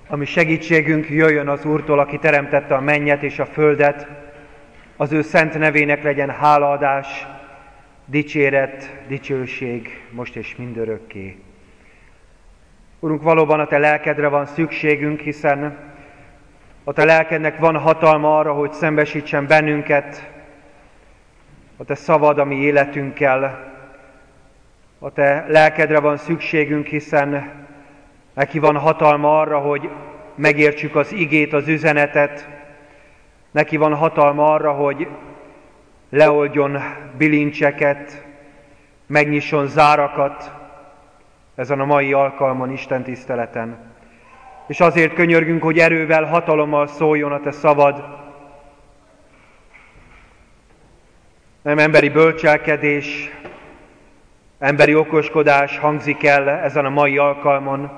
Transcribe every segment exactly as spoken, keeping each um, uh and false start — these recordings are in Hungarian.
Ami segítségünk jöjjön az Úrtól, aki teremtette a mennyet és a földet, az ő szent nevének legyen hálaadás, dicséret, dicsőség, most és mindörökké. Urunk, valóban a Te lelkedre van szükségünk, hiszen a Te lelkednek van hatalma arra, hogy szembesítsen bennünket a Te szavad, ami életünkkel. A Te lelkedre van szükségünk, hiszen neki van hatalma arra, hogy megértsük az igét, az üzenetet. Neki van hatalma arra, hogy leoldjon bilincseket, megnyisson zárakat ezen a mai alkalmon, Isten tiszteleten. És azért könyörgünk, hogy erővel, hatalommal szóljon a Te szavad. Nem emberi bölcselkedés, emberi okoskodás hangzik el ezen a mai alkalmon,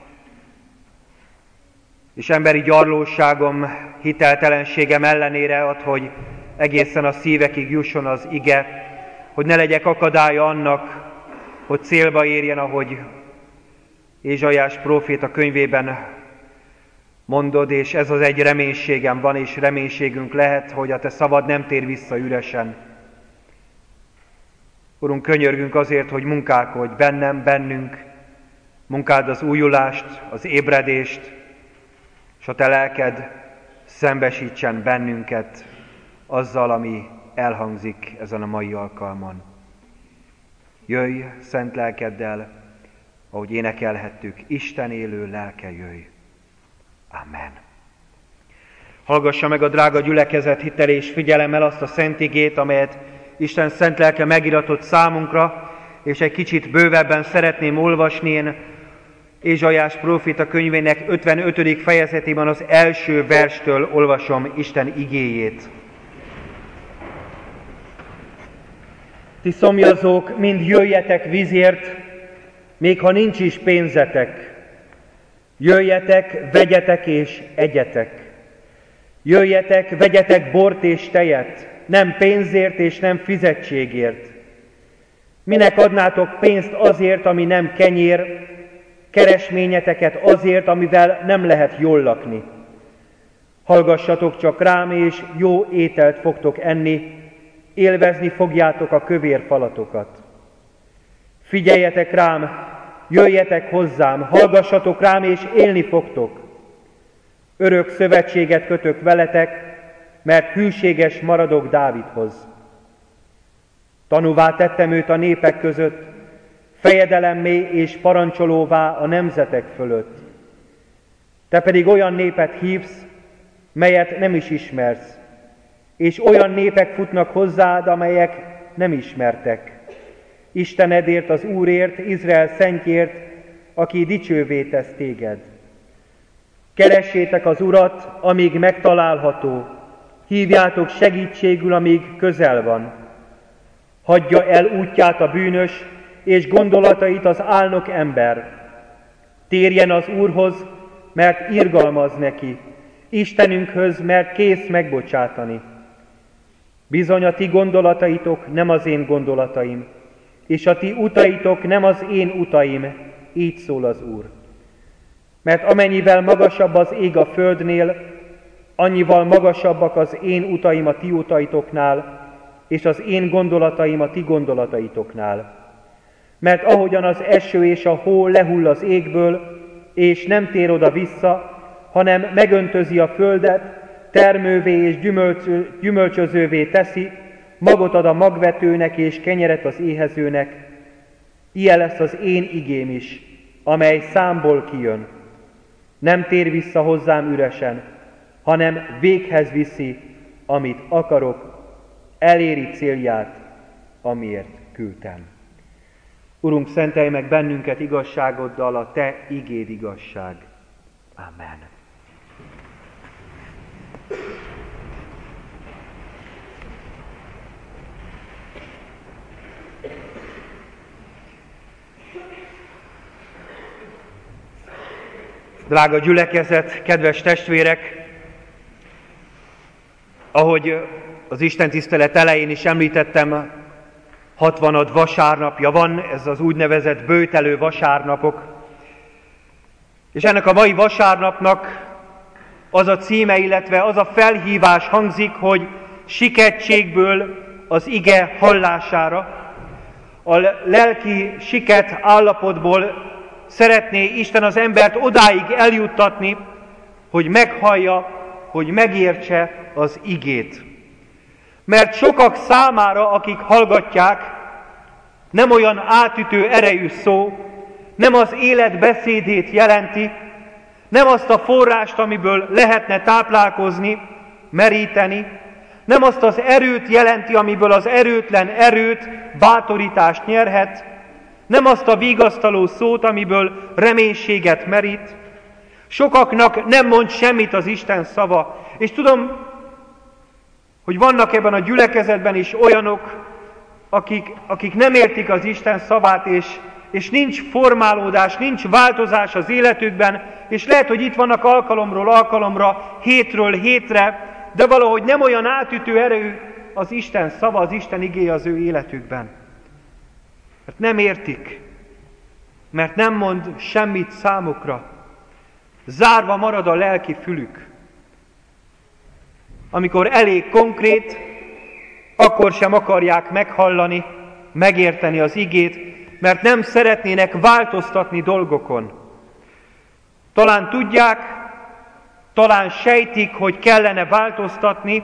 és emberi gyarlóságom, hiteltelenségem ellenére ad, hogy egészen a szívekig jusson az ige, hogy ne legyek akadálya annak, hogy célba érjen, ahogy Ézsaiás próféta könyvében mondod, és ez az egy reménységem van, és reménységünk lehet, hogy a Te szavad nem tér vissza üresen. Urunk, könyörgünk azért, hogy munkálkodj bennem, bennünk, munkáld az újulást, az ébredést, és a Te lelked szembesítsen bennünket azzal, ami elhangzik ezen a mai alkalmon. Jöjj szent lelkeddel, ahogy énekelhettük, Isten élő lelke, jöjj. Amen. Hallgassa meg a drága gyülekezet hittel és figyelemmel azt a szent igét, amelyet Isten szent lelke megiratott számunkra, és egy kicsit bővebben szeretném olvasni. Én Ézsaiás próféta könyvének ötvenötödik fejezetében az első verstől olvasom Isten igéjét. Ti szomjazók, mind jöjjetek vízért, még ha nincs is pénzetek. Jöjjetek, vegyetek és egyetek. Jöjjetek, vegyetek bort és tejet, nem pénzért és nem fizetségért. Minek adnátok pénzt azért, ami nem kenyér, keresményeteket azért, amivel nem lehet jól lakni. Hallgassatok csak rám, és jó ételt fogtok enni, élvezni fogjátok a kövér falatokat. Figyeljetek rám, jöjjetek hozzám, hallgassatok rám, és élni fogtok. Örök szövetséget kötök veletek, mert hűséges maradok Dávidhoz. Tanúvá tettem őt a népek között, fejedelemmé és parancsolóvá a nemzetek fölött. Te pedig olyan népet hívsz, melyet nem is ismersz, és olyan népek futnak hozzád, amelyek nem ismertek. Istenedért, az Úrért, Izrael szentjért, aki dicsővé tesz téged. Keressétek az Urat, amíg megtalálható, hívjátok segítségül, amíg közel van. Hagyja el útját a bűnös, és gondolatait az álnok ember. Térjen az Úrhoz, mert irgalmaz neki, Istenünkhöz, mert kész megbocsátani. Bizony a ti gondolataitok nem az én gondolataim, és a ti utaitok nem az én utaim, így szól az Úr. Mert amennyivel magasabb az ég a földnél, annyival magasabbak az én utaim a ti utaitoknál, és az én gondolataim a ti gondolataitoknál. Mert ahogyan az eső és a hó lehull az égből, és nem tér oda vissza, hanem megöntözi a földet, termővé és gyümölcsö, gyümölcsözővé teszi, magot ad a magvetőnek és kenyeret az éhezőnek, ilyen lesz az én igém is, amely számból kijön. Nem tér vissza hozzám üresen, hanem véghez viszi, amit akarok, eléri célját, amiért küldtem. Urunk, szentelj meg bennünket igazságoddal, a Te igéd igazság. Amen. Drága gyülekezet, kedves testvérek, ahogy az Isten tisztelet elején is említettem, hatvanad vasárnapja van, ez az úgynevezett böjtelő vasárnapok. És ennek a mai vasárnapnak az a címe, illetve az a felhívás hangzik, hogy sikettségből az ige hallására. A lelki siket állapotból szeretné Isten az embert odáig eljuttatni, hogy meghallja, hogy megértse az igét. Mert sokak számára, akik hallgatják, nem olyan átütő erejű szó, nem az élet beszédét jelenti, nem azt a forrást, amiből lehetne táplálkozni, meríteni, nem azt az erőt jelenti, amiből az erőtlen erőt, bátorítást nyerhet, nem azt a vigasztaló szót, amiből reménységet merít. Sokaknak nem mond semmit az Isten szava. És tudom, hogy vannak ebben a gyülekezetben is olyanok, akik, akik nem értik az Isten szavát, és, és nincs formálódás, nincs változás az életükben, és lehet, hogy itt vannak alkalomról alkalomra, hétről hétre, de valahogy nem olyan átütő erő az Isten szava, az Isten igéje az ő életükben. Mert nem értik, mert nem mond semmit számukra. Zárva marad a lelki fülük. Amikor elég konkrét, akkor sem akarják meghallani, megérteni az igét, mert nem szeretnének változtatni dolgokon. Talán tudják, talán sejtik, hogy kellene változtatni,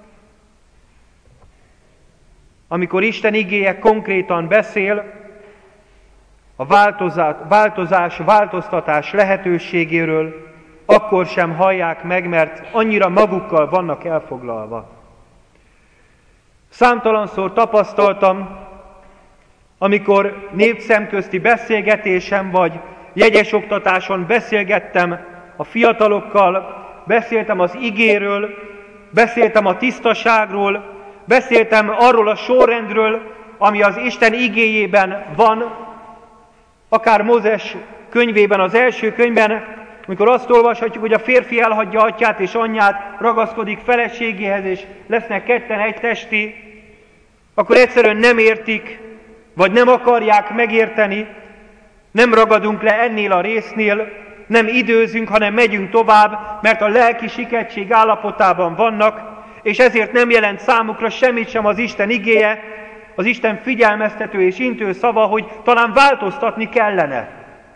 amikor Isten igéje konkrétan beszél, a változás, változás, változtatás lehetőségéről, akkor sem hallják meg, mert annyira magukkal vannak elfoglalva. Számtalanszor tapasztaltam, amikor népszemközti beszélgetésem vagy jegyes oktatáson beszélgettem a fiatalokkal, beszéltem az igéről, beszéltem a tisztaságról, beszéltem arról a sorrendről, ami az Isten igéjében van, akár Mózes könyvében, az első könyvben, amikor azt olvashatjuk, hogy a férfi elhagyja atyát és anyját, ragaszkodik feleségéhez, és lesznek ketten egy testi, akkor egyszerűen nem értik, vagy nem akarják megérteni, nem ragadunk le ennél a résznél, nem időzünk, hanem megyünk tovább, mert a lelki sikettség állapotában vannak, és ezért nem jelent számukra semmit sem az Isten igéje, az Isten figyelmeztető és intő szava, hogy talán változtatni kellene.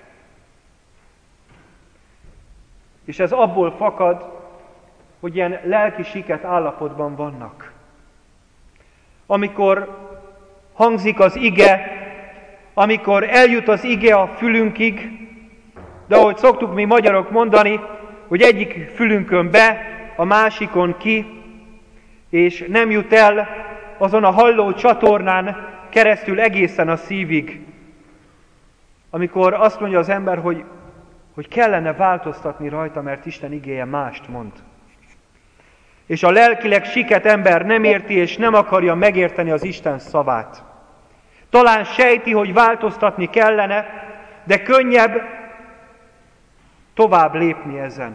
És ez abból fakad, hogy ilyen lelki siket állapotban vannak. Amikor hangzik az ige, amikor eljut az ige a fülünkig, de ahogy szoktuk mi magyarok mondani, hogy egyik fülünkön be, a másikon ki, és nem jut el azon a halló csatornán keresztül egészen a szívig. Amikor azt mondja az ember, hogy, hogy kellene változtatni rajta, mert Isten igéje mást mond. És a lelkileg siket ember nem érti és nem akarja megérteni az Isten szavát. Talán sejti, hogy változtatni kellene, de könnyebb tovább lépni ezen.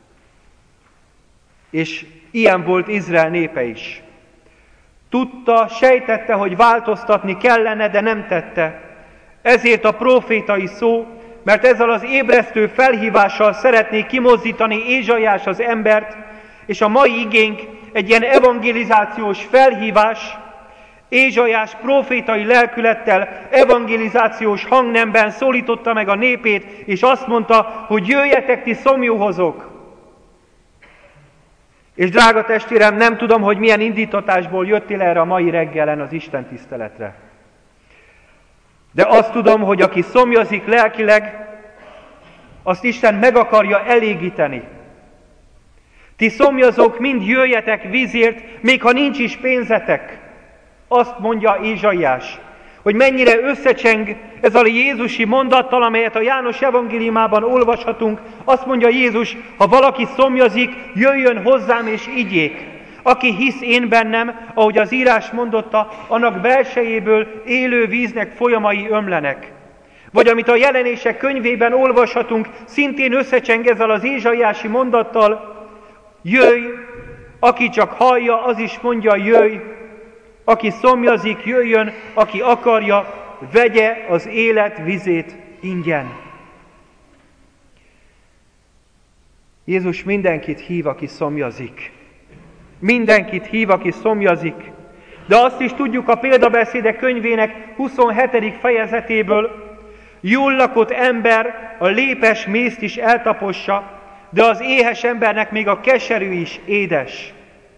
És ilyen volt Izrael népe is. Tudta, sejtette, hogy változtatni kellene, de nem tette. Ezért a prófétai szó, mert ezzel az ébresztő felhívással szeretné kimozdítani Ézsaiás az embert, és a mai igénk egy ilyen evangelizációs felhívás, Ézsaiás prófétai lelkülettel, evangelizációs hangnemben szólította meg a népét, és azt mondta, hogy jöjjetek ti szomjúhozok. És drága testvérem, nem tudom, hogy milyen indítatásból jöttél erre a mai reggelen az Isten tiszteletre. De azt tudom, hogy aki szomjazik lelkileg, azt Isten meg akarja elégíteni. Ti szomjazók, mind jöjjetek vízért, még ha nincs is pénzetek. Azt mondja Ézsaiás, hogy mennyire összecseng ez a jézusi mondattal, amelyet a János evangéliumában olvashatunk. Azt mondja Jézus, ha valaki szomjazik, jöjjön hozzám és igyék. Aki hisz én bennem, ahogy az írás mondotta, annak belsejéből élő víznek folyamai ömlenek. Vagy amit a Jelenések könyvében olvashatunk, szintén összecseng ezzel az ézsaiási mondattal, jöjj, aki csak hallja, az is mondja, jöjj, aki szomjazik, jöjjön, aki akarja, vegye az élet vizét ingyen. Jézus mindenkit hív, aki szomjazik. Mindenkit hív, aki szomjazik. De azt is tudjuk a példabeszédek könyvének huszonhetedik fejezetéből, jól lakott ember a lépes mészt is eltapossa, de az éhes embernek még a keserű is édes.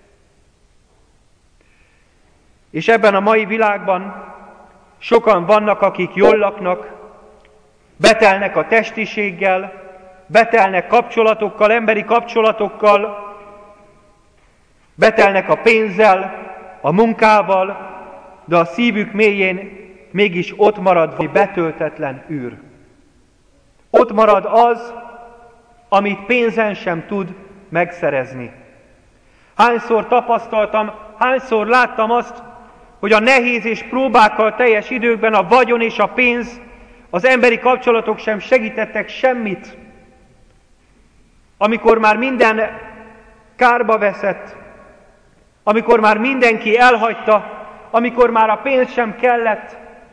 És ebben a mai világban sokan vannak, akik jól laknak, betelnek a testiséggel, betelnek kapcsolatokkal, emberi kapcsolatokkal, betelnek a pénzzel, a munkával, de a szívük mélyén mégis ott marad valami betöltetlen űr. Ott marad az, amit pénzen sem tud megszerezni. Hányszor tapasztaltam, hányszor láttam azt, hogy a nehéz és próbákkal teljes időkben a vagyon és a pénz, az emberi kapcsolatok sem segítettek semmit. Amikor már minden kárba veszett, amikor már mindenki elhagyta, amikor már a pénz sem kellett,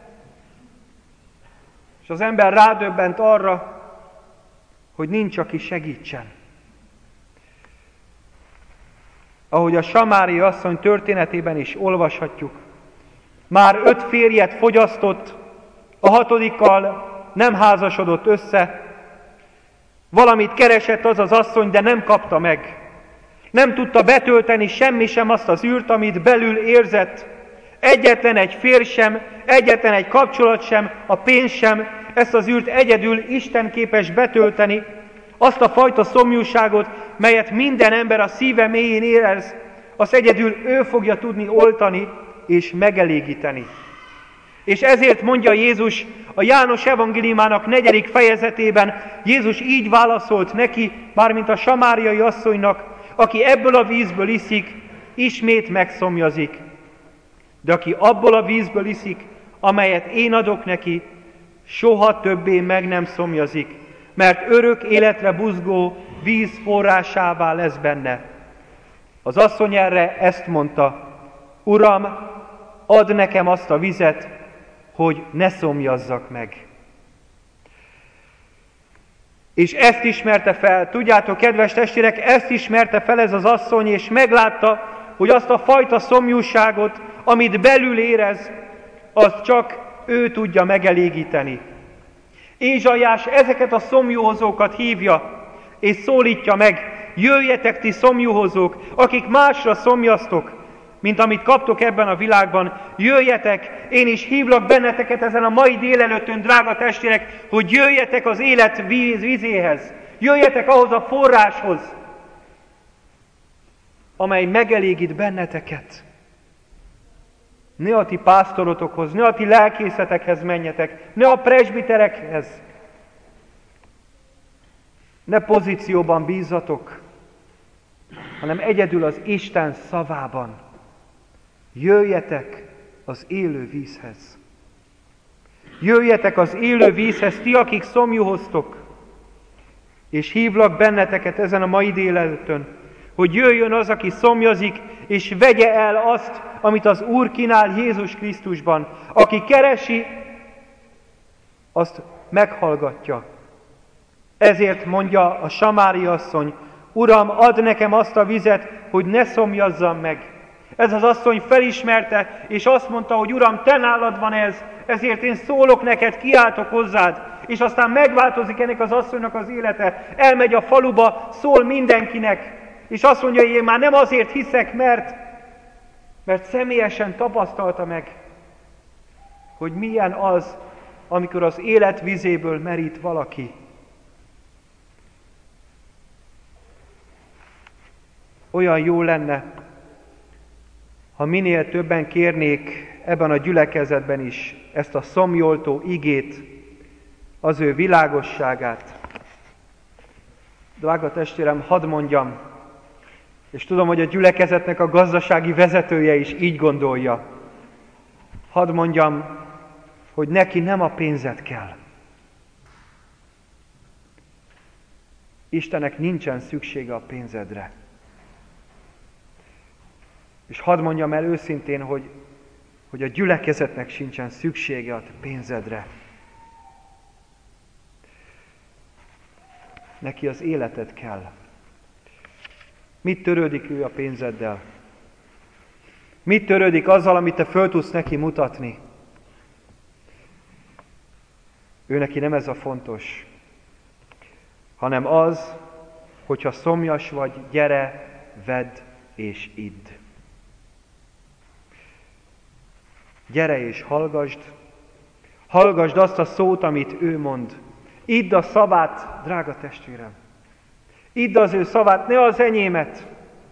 és az ember rádöbbent arra, hogy nincs, aki segítsen. Ahogy a samáriai asszony történetében is olvashatjuk, már öt férjet fogyasztott, a hatodikkal nem házasodott össze, valamit keresett az az asszony, de nem kapta meg. Nem tudta betölteni semmi sem azt az űrt, amit belül érzett. Egyetlen egy férj sem, egyetlen egy kapcsolat sem, a pénz sem, ezt az űrt egyedül Isten képes betölteni, azt a fajta szomjúságot, melyet minden ember a szíve mélyén érez, azt egyedül ő fogja tudni oltani és megelégíteni. És ezért mondja Jézus a János evangéliumának negyedik fejezetében, Jézus így válaszolt neki, mármint a samáriai asszonynak, aki ebből a vízből iszik, ismét megszomjazik. De aki abból a vízből iszik, amelyet én adok neki, soha többé meg nem szomjazik, mert örök életre buzgó víz forrásává lesz benne. Az asszony erre ezt mondta, Uram, add nekem azt a vizet, hogy ne szomjazzak meg. És ezt ismerte fel, tudjátok, kedves testvérek, ezt ismerte fel ez az asszony, és meglátta, hogy azt a fajta szomjúságot, amit belül érez, azt csak ő tudja megelégíteni. Ézsaiás ezeket a szomjúhozókat hívja, és szólítja meg, jöjjetek ti szomjúhozók, akik másra szomjaztok, mint amit kaptok ebben a világban, jöjjetek, én is hívlak benneteket ezen a mai délelőttön, drága testvérek, hogy jöjjetek az élet víz, vízéhez, jöjjetek ahhoz a forráshoz, amely megelégít benneteket. Ne a ti pásztorotokhoz, ne a ti lelkészetekhez menjetek, ne a presbiterekhez, ne pozícióban bízzatok, hanem egyedül az Isten szavában. Jöjjetek az élő vízhez. Jöjjetek az élő vízhez, ti, akik szomjúhoztok, és hívlak benneteket ezen a mai délelőttön, hogy jöjjön az, aki szomjazik, és vegye el azt, amit az Úr kínál Jézus Krisztusban. Aki keresi, azt meghallgatja. Ezért mondja a samári asszony, Uram, add nekem azt a vizet, hogy ne szomjazzam meg. Ez az asszony felismerte, és azt mondta, hogy Uram, te nálad van ez, ezért én szólok neked, kiáltok hozzád. És aztán megváltozik ennek az asszonynak az élete. Elmegy a faluba, szól mindenkinek, és azt mondja, hogy én már nem azért hiszek, mert, mert személyesen tapasztalta meg, hogy milyen az, amikor az élet vizéből merít valaki. Olyan jó lenne, ha minél többen kérnék ebben a gyülekezetben is ezt a szomjoltó igét, az ő világosságát. Drága testvérem, hadd mondjam, és tudom, hogy a gyülekezetnek a gazdasági vezetője is így gondolja. Hadd mondjam, hogy neki nem a pénzed kell. Istennek nincsen szüksége a pénzedre. És hadd mondjam el őszintén, hogy, hogy a gyülekezetnek sincsen szüksége a pénzedre. Neki az életed kell. Mit törődik ő a pénzeddel? Mit törődik azzal, amit te föl tudsz neki mutatni? Ő neki nem ez a fontos, hanem az, hogyha szomjas vagy, gyere, vedd és idd. Gyere és hallgasd, hallgasd azt a szót, amit ő mond. Idd a szavát, drága testvérem. Idd az ő szavát, ne az enyémet.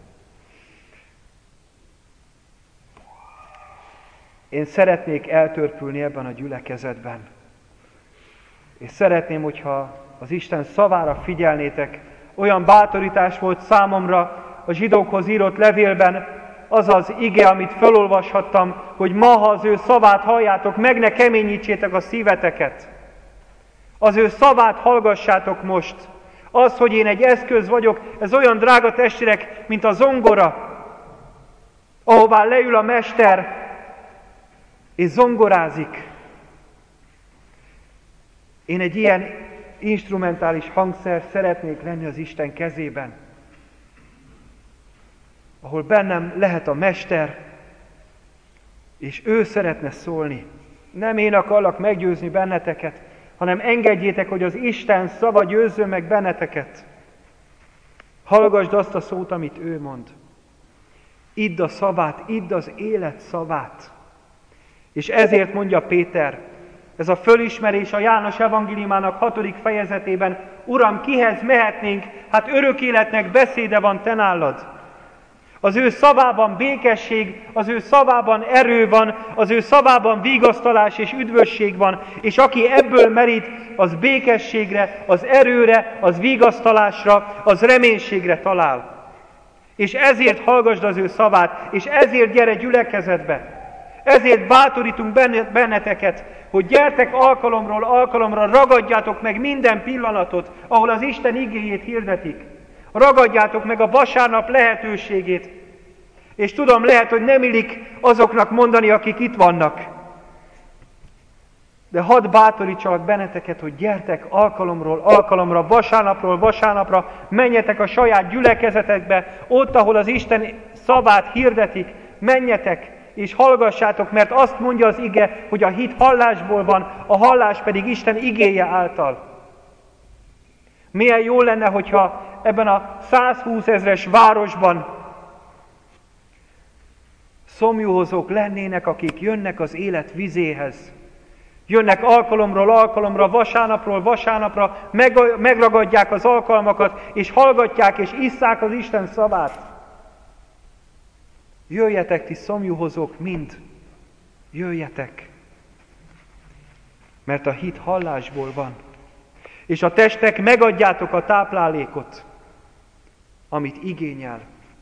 Én szeretnék eltörpülni ebben a gyülekezetben. És szeretném, hogyha az Isten szavára figyelnétek. Olyan bátorítás volt számomra a zsidókhoz írott levélben, az az ige, amit felolvashattam, hogy ma, ha az ő szavát halljátok, meg ne keményítsétek a szíveteket. Az ő szavát hallgassátok most. Az, hogy én egy eszköz vagyok, ez olyan, drága testvérek, mint a zongora, ahová leül a mester, és zongorázik. Én egy ilyen instrumentális hangszer szeretnék lenni az Isten kezében, ahol bennem lehet a mester, és ő szeretne szólni. Nem én akarlak meggyőzni benneteket, hanem engedjétek, hogy az Isten szava győzzön meg benneteket. Hallgasd azt a szót, amit ő mond. Idd a szavát, idd az élet szavát. És ezért mondja Péter, ez a fölismerés a János evangéliumának hatodik fejezetében, Uram, kihez mehetnénk? Hát örök életnek beszéde van te nálad. Az ő szavában békesség, az ő szavában erő van, az ő szavában vigasztalás és üdvösség van, és aki ebből merít, az békességre, az erőre, az vigasztalásra, az reménységre talál. És ezért hallgasd az ő szavát, és ezért gyere gyülekezetbe. Ezért bátorítunk benneteket, hogy gyertek alkalomról alkalomra, ragadjátok meg minden pillanatot, ahol az Isten igéjét hirdetik. Ragadjátok meg a vasárnap lehetőségét. És tudom, lehet, hogy nem illik azoknak mondani, akik itt vannak. De hadd bátorítsalak benneteket, hogy gyertek alkalomról alkalomra, vasárnapról vasárnapra, menjetek a saját gyülekezetekbe, ott, ahol az Isten szavát hirdetik, menjetek, és hallgassátok, mert azt mondja az ige, hogy a hit hallásból van, a hallás pedig Isten igéje által. Milyen jó lenne, hogyha ebben a százhúszezres városban szomjúhozók lennének, akik jönnek az élet vizéhez. Jönnek alkalomról alkalomra, vasárnapról vasárnapra, meg, megragadják az alkalmakat, és hallgatják, és isszák az Isten szavát. Jöjjetek, ti szomjúhozók mind, jöjjetek, mert a hit hallásból van, és a testnek megadjátok a táplálékot, amit igényel.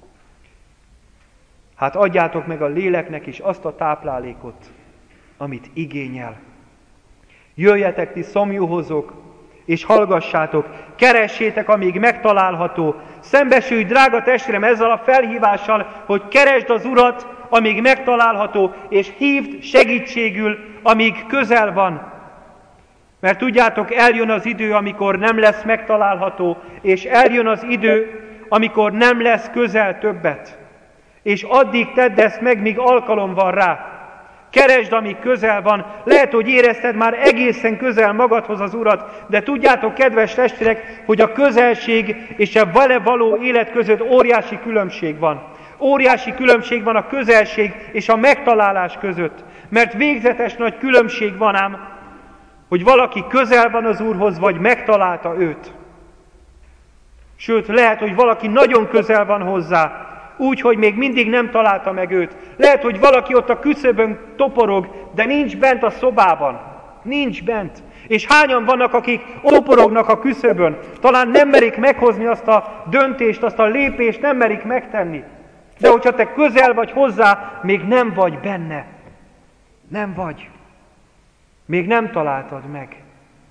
Hát adjátok meg a léleknek is azt a táplálékot, amit igényel. Jöjjetek, ti szomjúhozók, és hallgassátok, keressétek, amíg megtalálható. Szembesülj, drága testvérem, ezzel a felhívással, hogy keresd az Urat, amíg megtalálható, és hívd segítségül, amíg közel van. Mert tudjátok, eljön az idő, amikor nem lesz megtalálható, és eljön az idő, amikor nem lesz közel többet. És addig tedd ezt meg, míg alkalom van rá. Keresd, amíg közel van. Lehet, hogy érezted már egészen közel magadhoz az Urat, de tudjátok, kedves testvérek, hogy a közelség és a vele való élet között óriási különbség van. Óriási különbség van a közelség és a megtalálás között. Mert végzetes nagy különbség van ám, hogy valaki közel van az Úrhoz, vagy megtalálta őt. Sőt, lehet, hogy valaki nagyon közel van hozzá, úgy, hogy még mindig nem találta meg őt. Lehet, hogy valaki ott a küszöbön toporog, de nincs bent a szobában. Nincs bent. És hányan vannak, akik toporognak a küszöbön? Talán nem merik meghozni azt a döntést, azt a lépést, nem merik megtenni. De hogyha te közel vagy hozzá, még nem vagy benne. Nem vagy. Még nem találtad meg.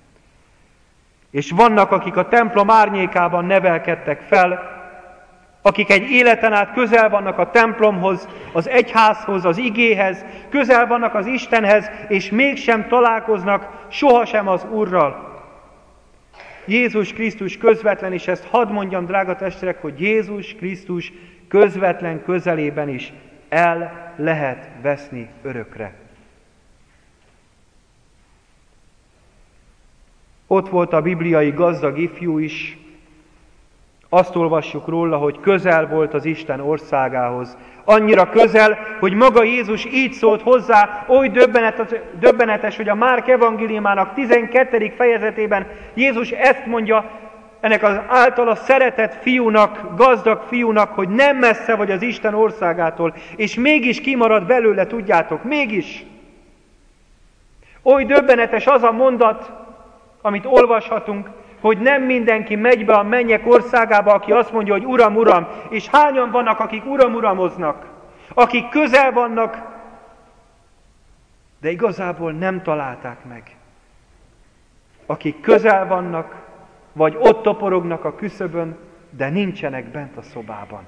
És vannak, akik a templom árnyékában nevelkedtek fel, akik egy életen át közel vannak a templomhoz, az egyházhoz, az igéhez, közel vannak az Istenhez, és mégsem találkoznak sohasem az Úrral. Jézus Krisztus közvetlen, és ezt hadd mondjam, drága testvérek, hogy Jézus Krisztus közvetlen közelében is el lehet veszni örökre. Ott volt a bibliai gazdag ifjú is, azt olvassuk róla, hogy közel volt az Isten országához. Annyira közel, hogy maga Jézus így szólt hozzá, oly döbbenetes, döbbenetes, hogy a Márk evangéliumának tizenkettedik fejezetében Jézus ezt mondja ennek az általa szeretett fiúnak, gazdag fiúnak, hogy nem messze vagy az Isten országától, és mégis kimarad belőle, tudjátok, mégis. Oly döbbenetes az a mondat, amit olvashatunk, hogy nem mindenki megy be a mennyek országába, aki azt mondja, hogy Uram, Uram, és hányan vannak, akik Uram, Uramoznak, akik közel vannak, de igazából nem találták meg. Akik közel vannak, vagy ott toporognak a küszöbön, de nincsenek bent a szobában.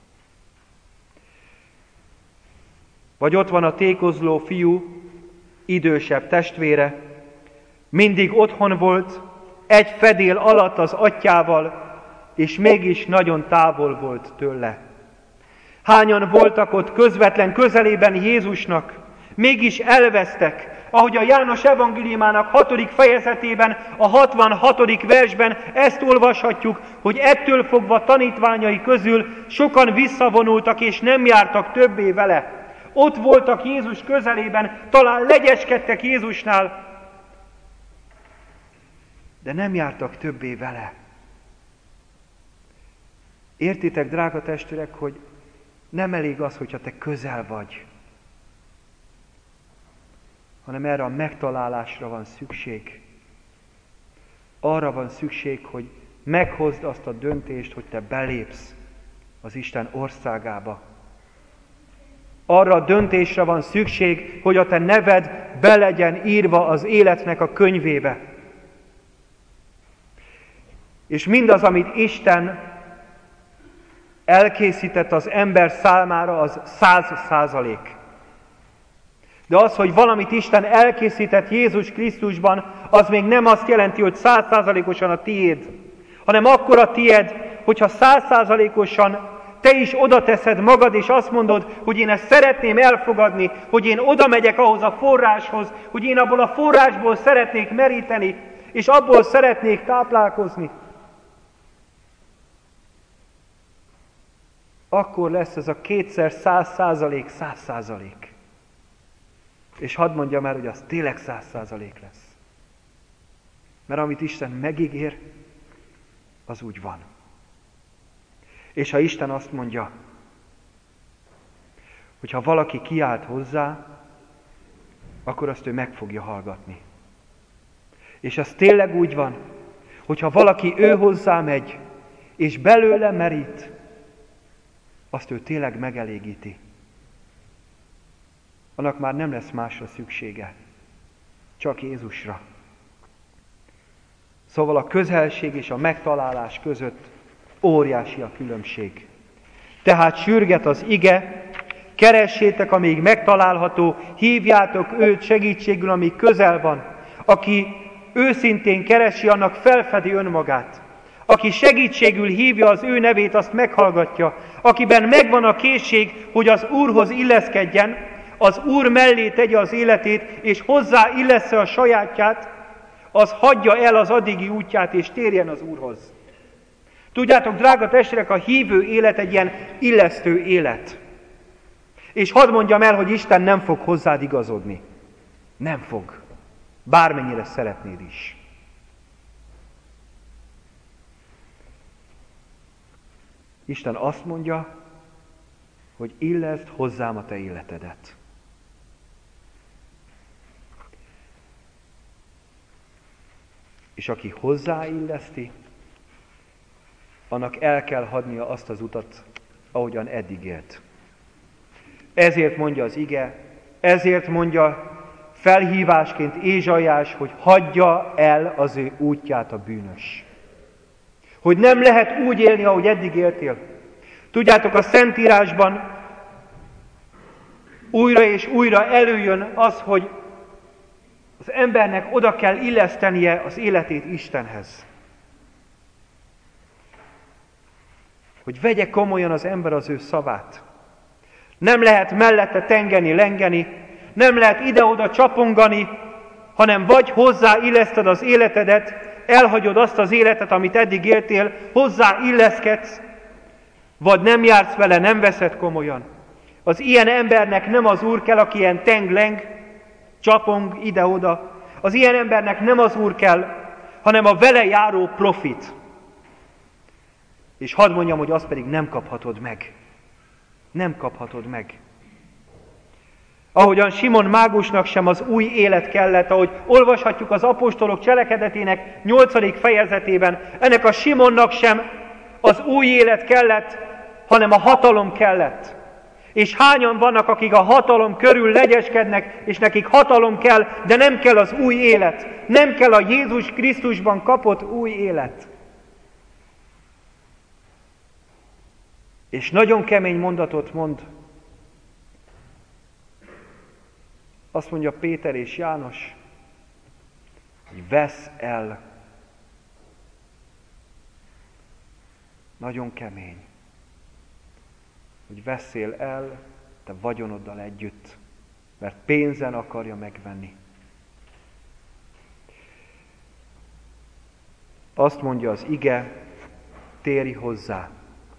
Vagy ott van a tékozló fiú, idősebb testvére, mindig otthon volt, egy fedél alatt az atyával, és mégis nagyon távol volt tőle. Hányan voltak ott közvetlen közelében Jézusnak, mégis elvesztek, ahogy a János evangéliumának hatodik fejezetében, a hatvanhatodik versben ezt olvashatjuk, hogy ettől fogva tanítványai közül sokan visszavonultak, és nem jártak többé vele. Ott voltak Jézus közelében, talán legyeskedtek Jézusnál, de nem jártak többé vele. Értitek, drága testvérek, hogy nem elég az, hogyha te közel vagy, hanem erre a megtalálásra van szükség. Arra van szükség, hogy meghozd azt a döntést, hogy te belépsz az Isten országába. Arra a döntésre van szükség, hogy a te neved be legyen írva az életnek a könyvébe. És mindaz, amit Isten elkészített az ember számára, az száz százalék. De az, hogy valamit Isten elkészített Jézus Krisztusban, az még nem azt jelenti, hogy száz százalékosan a tiéd, hanem akkor a tiéd, hogyha száz százalékosan te is oda teszed magad, és azt mondod, hogy én ezt szeretném elfogadni, hogy én oda megyek ahhoz a forráshoz, hogy én abból a forrásból szeretnék meríteni, és abból szeretnék táplálkozni. Akkor lesz ez a kétszer száz százalék, száz százalék. És hadd mondjam el, hogy az tényleg száz százalék lesz. Mert amit Isten megígér, az úgy van. És ha Isten azt mondja, hogy ha valaki kiált hozzá, akkor azt ő meg fogja hallgatni. És ez tényleg úgy van, hogyha valaki ő hozzá megy, és belőle merít, azt ő tényleg megelégíti. Annak már nem lesz másra szüksége, csak Jézusra. Szóval a közelség és a megtalálás között óriási a különbség. Tehát sürget az ige, keressétek, amíg megtalálható, hívjátok őt segítségül, amíg közel van. Aki őszintén keresi, annak felfedi önmagát. Aki segítségül hívja az ő nevét, azt meghallgatja. Akiben megvan a készség, hogy az Úrhoz illeszkedjen, az Úr mellé tegye az életét, és hozzá illessze a sajátját, az hagyja el az addigi útját, és térjen az Úrhoz. Tudjátok, drága testvérek, a hívő élet egy ilyen illesztő élet. És hadd mondjam el, hogy Isten nem fog hozzád igazodni. Nem fog. Bármennyire szeretnéd is. Isten azt mondja, hogy illeszd hozzám a te életedet. És aki hozzáilleszti, annak el kell hagynia azt az utat, ahogyan eddig élt. Ezért mondja az ige, ezért mondja felhívásként Ézsaiás, hogy hagyja el az ő útját a bűnös. Hogy nem lehet úgy élni, ahogy eddig éltél. Tudjátok, a Szentírásban újra és újra előjön az, hogy az embernek oda kell illesztenie az életét Istenhez. hogy vegye komolyan az ember az ő szavát. Nem lehet mellette tengeni, lengeni, nem lehet ide-oda csapongani, hanem vagy hozzáilleszted az életedet, elhagyod azt az életet, amit eddig éltél, hozzáilleszkedsz, vagy nem jársz vele, nem veszed komolyan. Az ilyen embernek nem az Úr kell, aki ilyen teng-leng, csapong ide-oda. Az ilyen embernek nem az Úr kell, hanem a vele járó profit. És hadd mondjam, hogy azt pedig nem kaphatod meg. Nem kaphatod meg. Ahogyan Simon mágusnak sem az új élet kellett, ahogy olvashatjuk az apostolok cselekedetének nyolcadik fejezetében, ennek a Simonnak sem az új élet kellett, hanem a hatalom kellett. És hányan vannak, akik a hatalom körül legyeskednek, és nekik hatalom kell, de nem kell az új élet. Nem kell a Jézus Krisztusban kapott új élet. És nagyon kemény mondatot mond. Azt mondja Péter és János, hogy vesz el. Nagyon kemény. Hogy veszél el te vagyonoddal együtt, mert pénzen akarja megvenni. Azt mondja az ige, térj hozzá.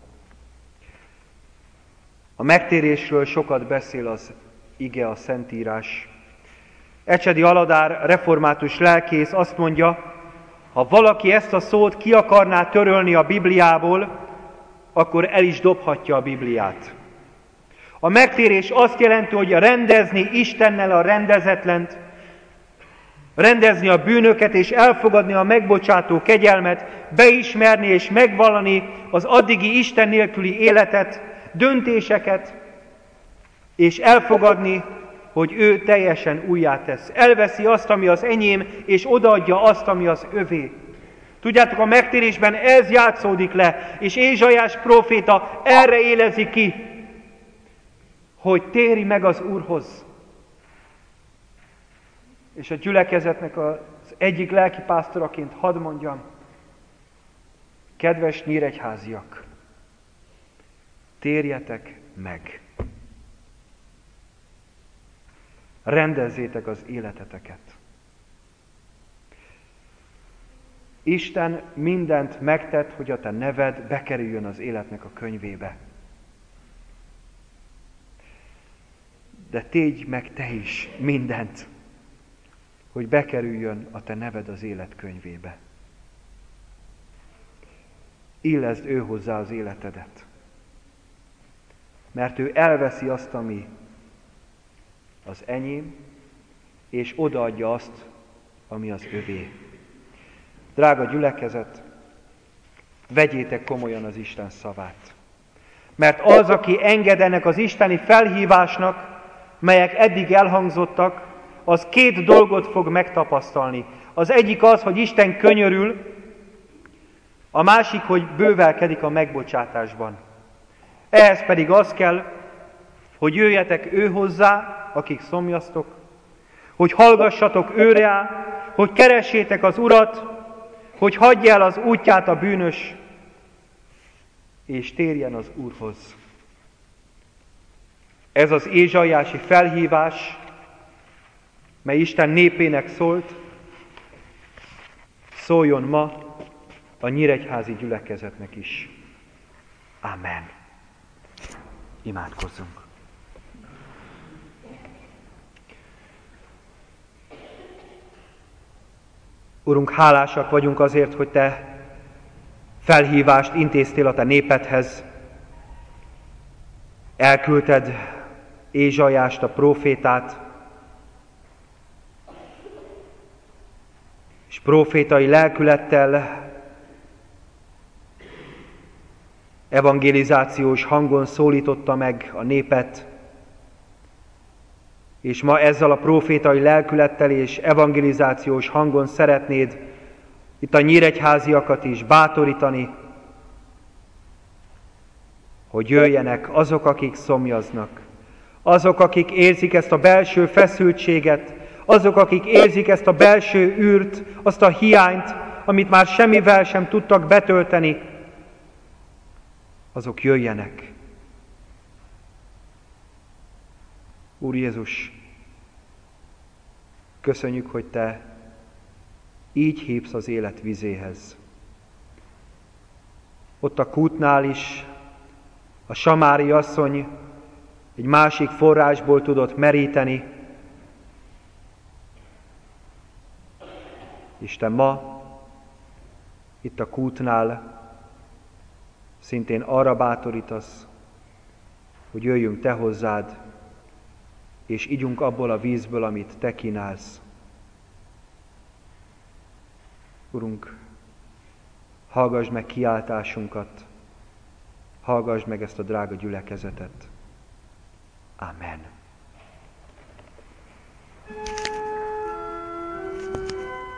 A megtérésről sokat beszél az ige, a Szentírás. Ecsedi Aladár református lelkész azt mondja, ha valaki ezt a szót ki akarná törölni a Bibliából, akkor el is dobhatja a Bibliát. A megtérés azt jelenti, hogy rendezni Istennel a rendezetlent, rendezni a bűnöket és elfogadni a megbocsátó kegyelmet, beismerni és megvallani az addigi Isten nélküli életet, döntéseket, és elfogadni, hogy ő teljesen újjá tesz. Elveszi azt, ami az enyém, és odaadja azt, ami az övé. Tudjátok, a megtérésben ez játszódik le, és Ézsaiás próféta erre élezi ki, hogy térj meg az Úrhoz. És a gyülekezetnek az egyik lelkipásztoraként hadd mondjam, kedves nyíregyháziak, térjetek meg. Rendezzétek az életeteket. Isten mindent megtett, hogy a te neved bekerüljön az életnek a könyvébe. De tégy meg te is mindent, hogy bekerüljön a te neved az élet könyvébe. Illeszd ő hozzá az életedet. Mert ő elveszi azt, ami az enyém, és odaadja azt, ami az övé. Drága gyülekezet, vegyétek komolyan az Isten szavát. Mert az, aki enged ennek az isteni felhívásnak, melyek eddig elhangzottak, az két dolgot fog megtapasztalni. Az egyik az, hogy Isten könyörül, a másik, hogy bővelkedik a megbocsátásban. Ehhez pedig az kell, hogy jöjjetek ő hozzá, akik szomjaztok, hogy hallgassatok őre, hogy keressétek az Urat, hogy hagyja el az útját a bűnös, és térjen az Úrhoz. Ez az ézsaiási felhívás, mely Isten népének szólt, szóljon ma a nyíregyházi gyülekezetnek is. Amen. Imádkozzunk. Urunk, hálásak vagyunk azért, hogy Te felhívást intéztél a Te népedhez. Elküldted Ézsaiást, a prófétát, és prófétai lelkülettel, evangelizációs hangon szólította meg a népet, és ma ezzel a prófétai lelkülettel és evangelizációs hangon szeretnéd itt a nyíregyháziakat is bátorítani, hogy jöjjenek azok, akik szomjaznak, azok, akik érzik ezt a belső feszültséget, azok, akik érzik ezt a belső űrt, azt a hiányt, amit már semmivel sem tudtak betölteni, azok jöjjenek. Úr Jézus, köszönjük, hogy Te így hívsz az élet vizéhez. Ott a kútnál is a samári asszony egy másik forrásból tudott meríteni, és Te ma, itt a kútnál szintén arra bátorítasz, hogy jöjjünk Te hozzád, és igyunk abból a vízből, amit Te kínálsz. Urunk, hallgass meg kiáltásunkat, hallgass meg ezt a drága gyülekezetet. Amen.